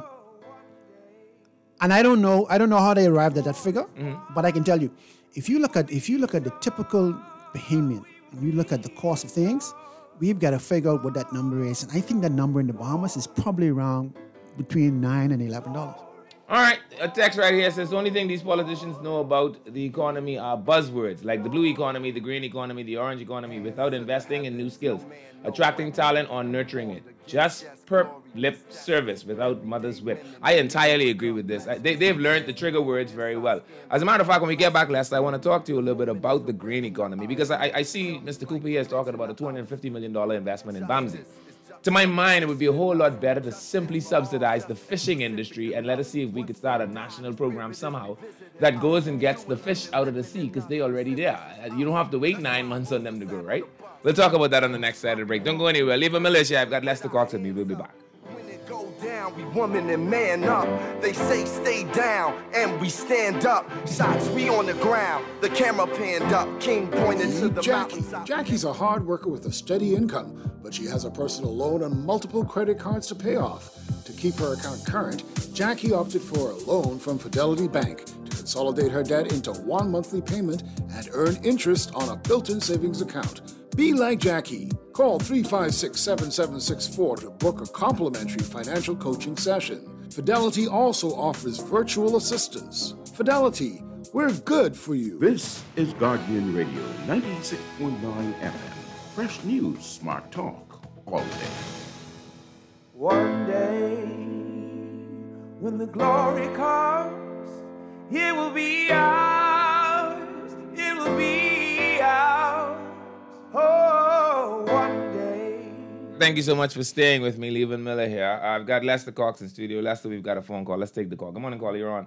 and I don't know, I don't know how they arrived at that figure, mm-hmm. but I can tell you, if you look at if you look at the typical Bahamian, and you look at the cost of things, we've got to figure out what that number is. And I think that number in the Bahamas is probably around between nine and eleven dollars. All right, a text right here says the only thing these politicians know about the economy are buzzwords like the blue economy, the green economy, the orange economy, without investing in new skills, attracting talent or nurturing it. Just perp lip service without mother's wit. I entirely agree with this. They, they've learned the trigger words very well. As a matter of fact, when we get back, Lester, I want to talk to you a little bit about the green economy because I, I see Mister Cooper here is talking about a two hundred fifty million dollars investment in Bamsi. To my mind, it would be a whole lot better to simply subsidize the fishing industry and let us see if we could start a national program somehow that goes and gets the fish out of the sea because they're already there. You don't have to wait nine months on them to grow, right? We'll talk about that on the next side of the break. Don't go anywhere. Leave a militia. I've got Lester Cox with me. We'll be back. Down, we woman and man up. They say stay down, and we stand up. Shots, we on the ground. The camera panned up. King pointed to the Jackie. mountainside. Jackie's a hard worker with a steady income, but she has a personal loan and multiple credit cards to pay off. To keep her account current, Jackie opted for a loan from Fidelity Bank to consolidate her debt into one monthly payment and earn interest on a built-in savings account. Be like Jackie. Call three five six, seven seven six four to book a complimentary financial coaching session. Fidelity also offers virtual assistance. Fidelity, we're good for you. This is Guardian Radio ninety-six point nine F M. Fresh news, smart talk, all day. One day, when the glory comes, it will be ours. It will be ours. Oh, one day. Thank you so much for staying with me, Levan Miller here. I've got Lester Cox in studio. Lester, we've got a phone call. Let's take the call. Good morning, caller. You're on.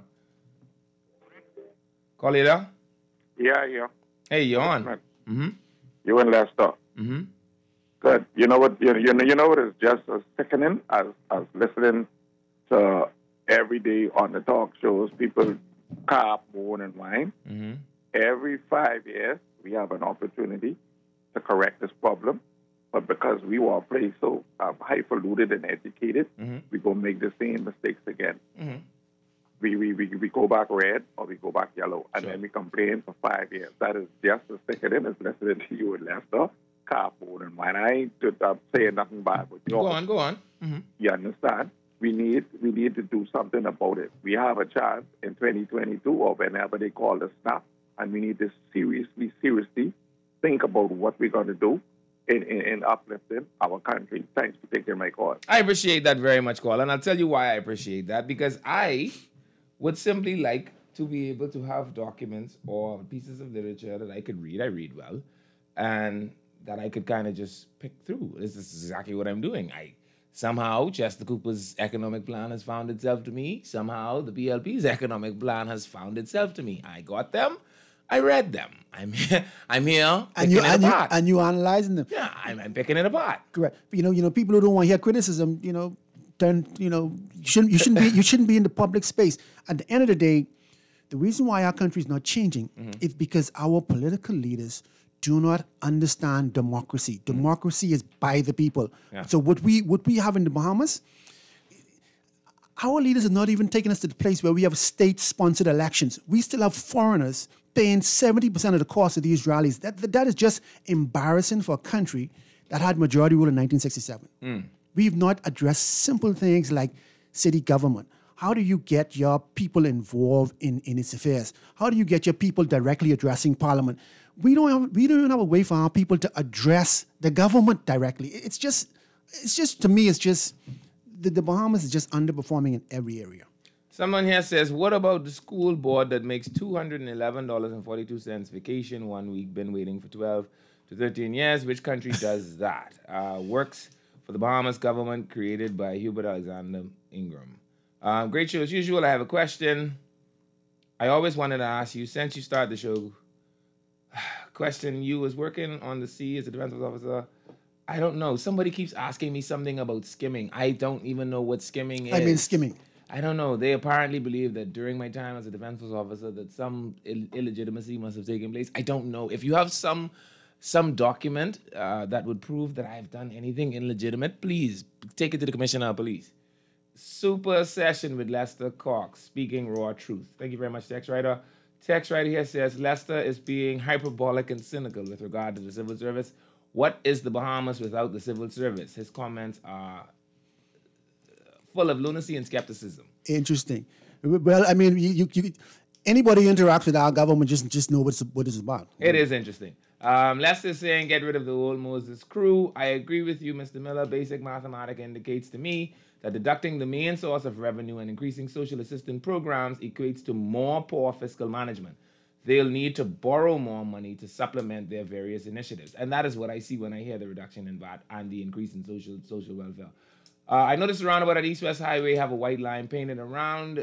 Caller, you there? Yeah, yeah. Hey, you're on. Mm-hmm. You and Lester. Mm-hmm. Good. You know what? You, you know. You know what is just as sickening as as listening to every day on the talk shows people carp, moan, and whine. Mm-hmm. Every five years we have an opportunity to correct this problem, but because we were play so um, highfalutin and educated, mm-hmm. we go make the same mistakes again. Mm-hmm. We, we we we go back red or we go back yellow, and sure. then we complain for five years. That is just as sickening as listening to you and Lester, cardboard and wine. I ain't uh, saying nothing bad with you. Go on, go on. Mm-hmm. You understand? We need we need to do something about it. We have a chance in twenty twenty-two or whenever they call the snap, and we need to seriously, seriously think about what we're going to do in, in, in uplifting our country. Thanks for taking my call. I appreciate that very much, Call, and I'll tell you why I appreciate that. Because I would simply like to be able to have documents or pieces of literature that I could read. I read well, and that I could kind of just pick through. This is exactly what I'm doing. I somehow Chester Cooper's economic plan has found itself to me. Somehow the P L P's economic plan has found itself to me. I got them. I read them. I'm here. I'm here. And you, it and, you, apart. and you analyzing them. Yeah, I'm, I'm picking it apart. Correct. But, you know, you know, people who don't want to hear criticism, you know, then you know, you shouldn't, you shouldn't be, you shouldn't be in the public space. At the end of the day, the reason why our country is not changing mm-hmm. is because our political leaders do not understand democracy. Democracy mm-hmm. is by the people. Yeah. So what we what we have in the Bahamas, our leaders are not even taking us to the place where we have state-sponsored elections. We still have foreigners paying seventy percent of the cost of these rallies. That, that, that is just embarrassing for a country that had majority rule in nineteen sixty-seven. Mm. We've not addressed simple things like city government. How do you get your people involved in, in its affairs? How do you get your people directly addressing parliament? We don't have, we don't have a way for our people to address the government directly. It's just, it's just to me, it's just, the, the Bahamas is just underperforming in every area. Someone here says, what about the school board that makes two hundred eleven dollars and forty-two cents vacation one week, been waiting for twelve to thirteen years? Which country does that? Uh, works for the Bahamas government, created by Hubert Alexander Ingram. Um, great show as usual. I have a question. I always wanted to ask you, since you started the show, question, you was working on the sea as a defense officer. I don't know. Somebody keeps asking me something about skimming. I don't even know what skimming is. I mean skimming. I don't know. They apparently believe that during my time as a defense force officer that some Ill- illegitimacy must have taken place. I don't know. If you have some some document uh, that would prove that I've done anything illegitimate, please take it to the Commissioner of Police. Super session with Lester Cox, speaking raw truth. Thank you very much, text writer. Text writer here says, Lester is being hyperbolic and cynical with regard to the civil service. What is the Bahamas without the civil service? His comments are full of lunacy and skepticism. Interesting. Well, I mean, you, you, you anybody who interacts with our government just just know what's, what it's about. It is interesting. Um, Lester is saying, get rid of the old Moses crew. I agree with you, Mister Miller. Basic mathematics indicates to me that deducting the main source of revenue and increasing social assistance programs equates to more poor fiscal management. They'll need to borrow more money to supplement their various initiatives. And that is what I see when I hear the reduction in V A T and the increase in social social welfare. Uh, I noticed the roundabout at East West Highway have a white line painted around, uh,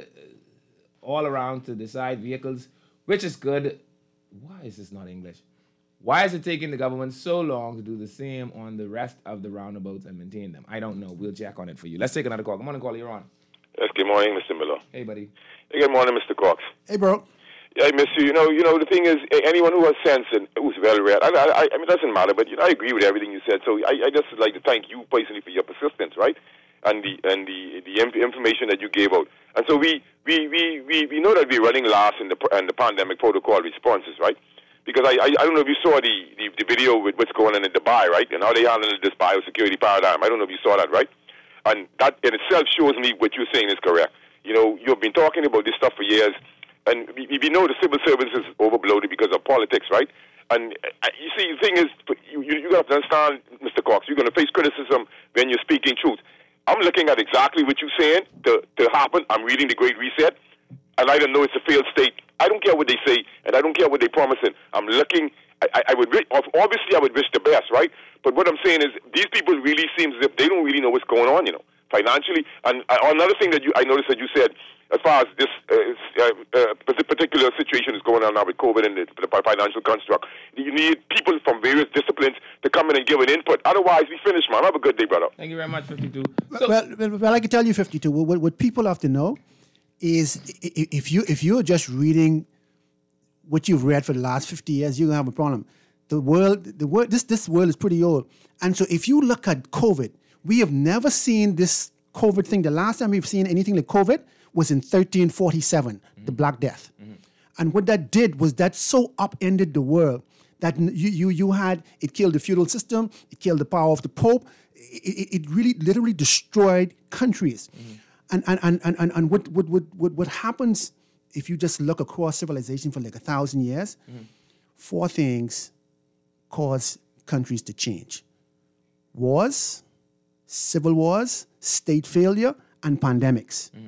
all around to the side vehicles, which is good. Why is this not English? Why is it taking the government so long to do the same on the rest of the roundabouts and maintain them? I don't know. We'll check on it for you. Let's take another call. Come on and call. You're on. Yes, good morning, Mister Miller. Hey, buddy. Hey, good morning, Mister Cox. Hey, bro. Yeah, Mister You know, you know, the thing is, anyone who has sense and who's well read, I, I, I mean, it doesn't matter, but you know, I agree with everything you said. So I, I just would like to thank you personally for your persistence, right? And the and the the information that you gave out. And so we we, we, we, we know that we're running last in the in the pandemic protocol responses, right? Because I, I I don't know if you saw the, the, the video with what's going on in Dubai, right? And how they handle this biosecurity paradigm. I don't know if you saw that, right? And that in itself shows me what you're saying is correct. You know, you've been talking about this stuff for years, and we, we know the civil service is overloaded because of politics, right? And uh, you see, the thing is, you, you, you got to understand, Mister Cox, you're going to face criticism when you're speaking truth. I'm looking at exactly what you're saying to, to happen. I'm reading The Great Reset, and I don't know it's a failed state. I don't care what they say, and I don't care what they're promising. I'm looking, I, I, I would, obviously I would wish the best, right? But what I'm saying is, these people really seem as if they don't really know what's going on, you know, financially. And uh, another thing that you, I noticed that you said, as far as this uh, uh, particular situation is going on now with COVID and the, the financial construct, you need people from various disciplines to come in and give an input. Otherwise, we finish, man. Have a good day, brother. Thank you very much, fifty-two. So, well, well, well, I can tell you, fifty-two. What, what people have to know is if you if you're just reading what you've read for the last fifty years, you're gonna have a problem. The world, the world, this this world is pretty old, and so if you look at COVID, we have never seen this COVID thing. The last time we've seen anything like COVID was in thirteen forty-seven, mm-hmm. the Black Death. Mm-hmm. And what that did was that so upended the world that you you you had, it killed the feudal system, it killed the power of the Pope, it, it, it really literally destroyed countries. Mm-hmm. And, and, and, and, and what, what, what, what happens if you just look across civilization for like a thousand years, mm-hmm. four things cause countries to change. Wars, civil wars, state failure, and pandemics. Mm-hmm.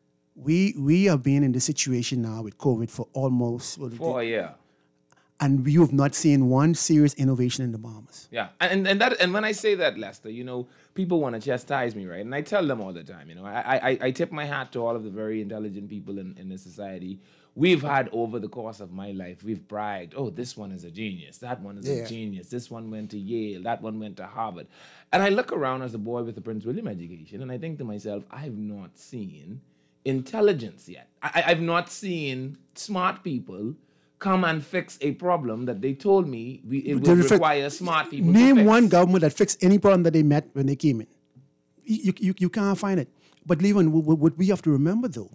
We we have been in this situation now with COVID for almost four a year, and we have not seen one serious innovation in the Bahamas. Yeah, and and that and when I say that, Lester, you know, people want to chastise me, right? And I tell them all the time, you know, I I, I tip my hat to all of the very intelligent people in, in this society. We've had over the course of my life, we've bragged, oh, this one is a genius, that one is yeah. a genius, this one went to Yale, that one went to Harvard. And I look around as a boy with the Prince William education, and I think to myself, I've not seen intelligence yet. I, I've not seen smart people come and fix a problem that they told me we, it would refer- require smart people Name to fix. one government that fixed any problem that they met when they came in. You, you, you can't find it. But Levon, what we have to remember, though,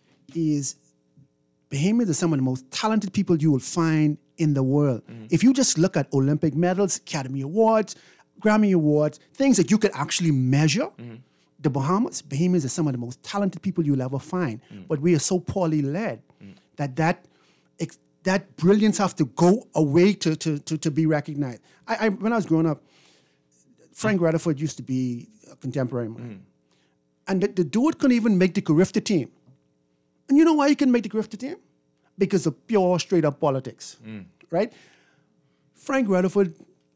is Bahamians are some of the most talented people you will find in the world. Mm-hmm. If you just look at Olympic medals, Academy Awards, Grammy Awards, things that you could actually measure, mm-hmm. the Bahamas, Bahamians are some of the most talented people you'll ever find. Mm-hmm. But we are so poorly led mm-hmm. that that ex- that brilliance has to go away to, to, to, to be recognized. I, I, when I was growing up, Frank Rutherford used to be a contemporary man. Mm-hmm. And the, the dude couldn't even make the Carifta team. And you know why you can make the grifter team? Because of pure, straight-up politics, Mm. right? Frank Rutherford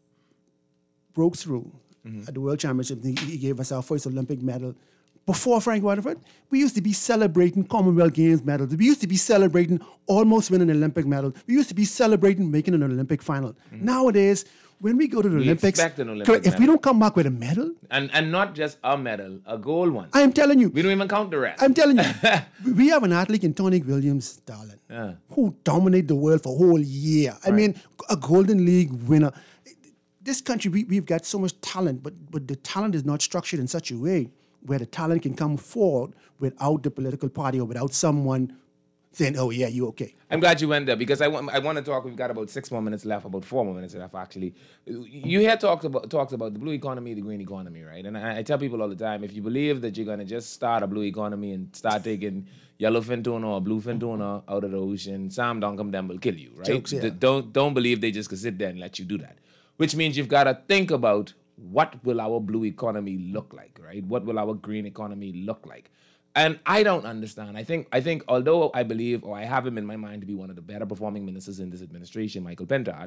broke through Mm-hmm. at the World Championship. He, he gave us our first Olympic medal. Before Frank Rutherford, we used to be celebrating Commonwealth Games medals. We used to be celebrating almost winning an Olympic medal. We used to be celebrating making an Olympic final. Mm-hmm. Nowadays, when we go to the We Olympics, expect an Olympic correct, if we medal. don't come back with a medal, And and not just a medal, a gold one. I am telling you, We don't even count the rest. I'm telling you, we have an athlete in Tony Williams, darling, Yeah. who dominated the world for a whole year. I mean, a Golden League winner. This country, we, we've got so much talent, but, but the talent is not structured in such a way where the talent can come forward without the political party or without someone saying, oh, yeah, you okay. I'm glad you went there because I want I want to talk. We've got about six more minutes left, about four more minutes left actually. You hear talks about talks about the blue economy, the green economy, right? And I, I tell people all the time, if you believe that you're gonna just start a blue economy and start taking yellowfin tuna or bluefin tuna out of the ocean, Sam Duncombe them will kill you, right? Jokes, yeah. D- Don't don't believe they just can sit there and let you do that. Which means you've got to think about what will our blue economy look like, right? What will our green economy look like? And I don't understand. I think I think although I believe or I have him in my mind to be one of the better performing ministers in this administration, Michael Pentard,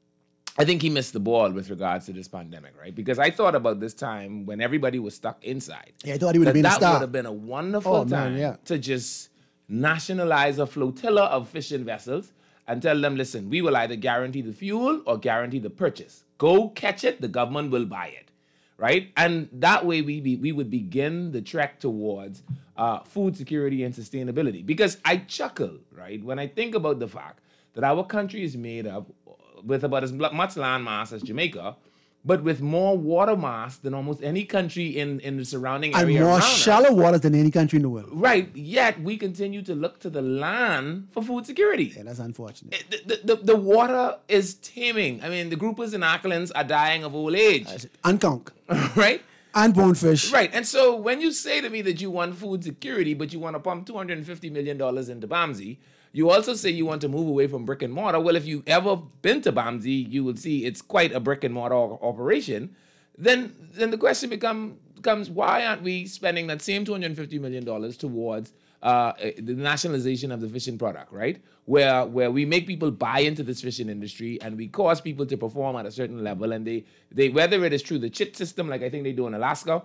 I think he missed the ball with regards to this pandemic, right? Because I thought about this time when everybody was stuck inside. Yeah, I thought he would have that been a that star. would have been a wonderful Oh, man, time yeah. to just nationalize a flotilla of fishing vessels and tell them, listen, we will either guarantee the fuel or guarantee the purchase. Go catch it, the government will buy it, right? And that way we be, we would begin the trek towards uh, food security and sustainability. Because I chuckle, right, when I think about the fact that our country is made up with about as much land mass as Jamaica, but with more water mass than almost any country in, in the surrounding And area more around us. shallow waters than any country in the world. Right, yet we continue to look to the land for food security. Yeah, that's unfortunate. The, the, the water is teeming. I mean, the groupers and accolins are dying of old age, And conch. right? And bonefish. Right, and so when you say to me that you want food security, but you want to pump two hundred fifty million dollars into Bamsey, you also say you want to move away from brick and mortar. Well, if you've ever been to Bamsey, you will see it's quite a brick and mortar operation. Then, then the question become, becomes, why aren't we spending that same two hundred fifty million dollars towards uh, the nationalization of the fishing product, right? Where where we make people buy into this fishing industry and we cause people to perform at a certain level, and they they whether it is through the chit system, like I think they do in Alaska.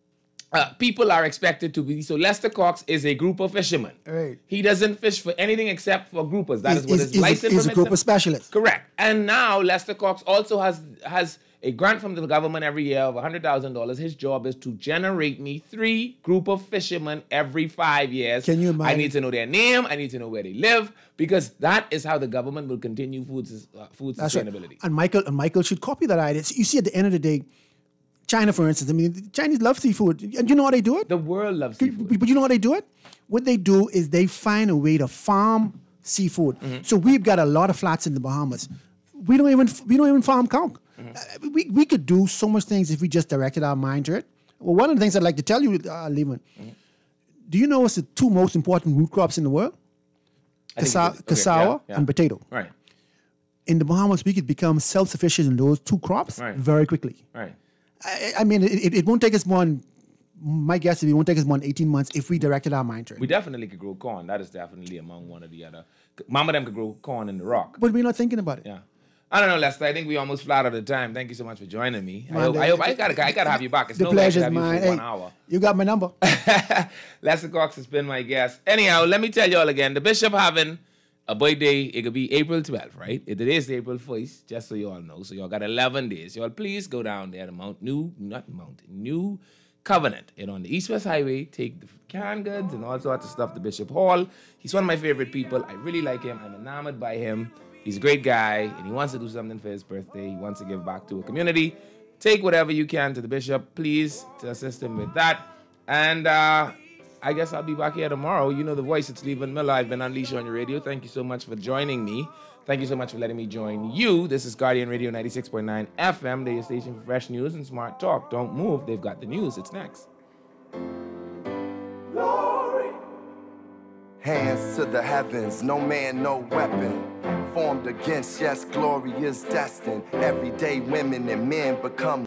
Uh, people are expected to be. So Lester Cox is a grouper fisherman. Right. He doesn't fish for anything except for groupers. That He's- is what he's- his he's a- license he's a permits grouper him. specialist. Correct. And now Lester Cox also has has a grant from the government every year of one hundred thousand dollars. His job is to generate me three grouper fishermen every five years. Can you I imagine? need to know their name. I need to know where they live, because that is how the government will continue food, sus- uh, food That's right. sustainability. And Michael and Michael should copy that idea. You see, at the end of the day, China, for instance, I mean, the Chinese love seafood. And you know how they do it? The world loves seafood. But you know how they do it? What they do is they find a way to farm seafood. Mm-hmm. So we've got a lot of flats in the Bahamas. We don't even we don't even farm conch. Mm-hmm. Uh, we, we could do so much things if we just directed our mind to it. Well, one of the things I'd like to tell you, uh, Lehman, Mm-hmm. do you know what's the two most important root crops in the world? I think Cassa- you did. Okay, cassava yeah, yeah. and potato. Right, In the Bahamas, we could become self-sufficient in those two crops Right. very quickly. right. I, I mean, it, it won't take us more than, my guess is it won't take us more than eighteen months if we directed our mind to it. We definitely could grow corn. That is definitely among one of the other. Mama them could grow corn in the rock. But we're not thinking about it. Yeah. I don't know, Lester. I think we almost flat out of time. Thank you so much for joining me. I Man, hope, the- I hope I gotta I gotta have you back. It's The no way I should pleasure's have you mine. for Hey, one hour. you got my number. Lester Cox has been my guest. Anyhow, let me tell you all again. The Bishop having a birthday. It could be April twelfth, right? It is April first, just so you all know. So y'all got eleven days. Y'all please go down there to Mount New, not Mount New Covenant. And on the East West Highway, take the canned goods and all sorts of stuff to Bishop Hall. He's one of my favorite people. I really like him. I'm enamored by him. He's a great guy, and he wants to do something for his birthday. He wants to give back to a community. Take whatever you can to the bishop, please, to assist him with that. And uh, I guess I'll be back here tomorrow. You know the voice, it's Levan Miller. I've been Unleashed on your radio. Thank you so much for joining me. Thank you so much for letting me join you. This is Guardian Radio ninety-six point nine F M. They're your station for fresh news and smart talk. Don't move. They've got the news. It's next. Hands to the heavens, no man, no weapon. Formed against, yes, glory is destined. Everyday women and men become